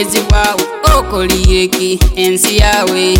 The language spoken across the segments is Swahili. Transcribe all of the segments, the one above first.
obwomezi bwawe okoliyeki ensi yawe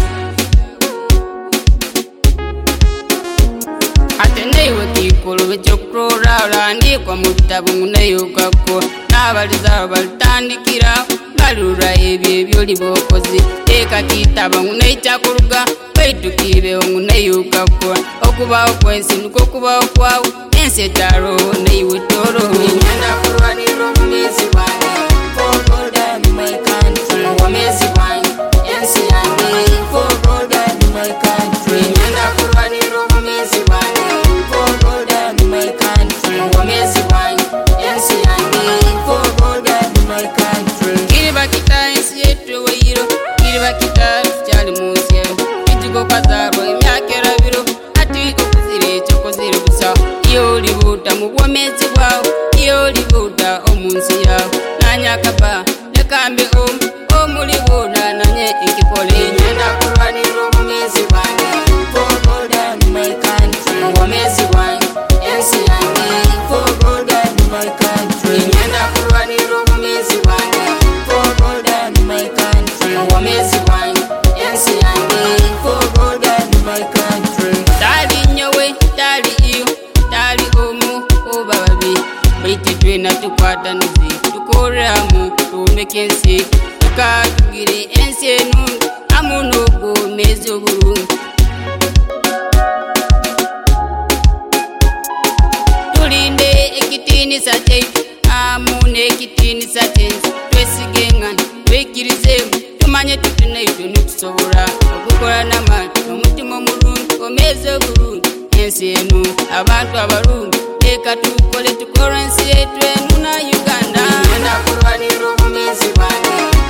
ate neiwe kikulu bekyokura olandikwa mu bitabo nguneyukako n'abaliza balitandikira balura ebyo ebyoli bokozi teeka kitaba nguneikyakuluga baitukiribeho nguneyukako okubaho kwensi niko okubaho kwawe ensi etalo neiwe tolo ngenda kulwanira obumezi bwange for gold and my country obumezi bwange ensi yange for gold and my country ngenda kulwanira obumezi bwange for gold and my country obumezi bwange ensi yange for gold and my country kiriba kita ensi yetu weyiro kiriba kita kyali munsi ejiko kazarwa emyaka erabiro ati okuzire ekyokozire busa iyo olibuuta mu bwomezi bwawe iyo olibuuta omunsi yawe nanyakaba nekambe omulibuuta nanye ekikole ngenda kulwanira obumezi bwange for gold and my country obumezi bwange ensi yange for gold and my country ngenda kulwanira obumezi bwange for gold and my country obumezi bwange ensi yange for gold and my country tali nyowe tali iyo tali omu oba babi baiti twena tukwatanize tukoreramu tumeke ensi tukatugire ensi enungi amu n'obwomezi obulungi tulinde ekitiinisa kyaitu amu n'ekitiinisa kyensi twesigengana twekirizemu tumanye tutunaitu nitusobola okukola n'amaani n'omutima omulungi omezi obulungi ensi enu abantu abalungi leka tukole tukolwa ensi yetu enu na Uganda ngenda kulwanira obumezi bwange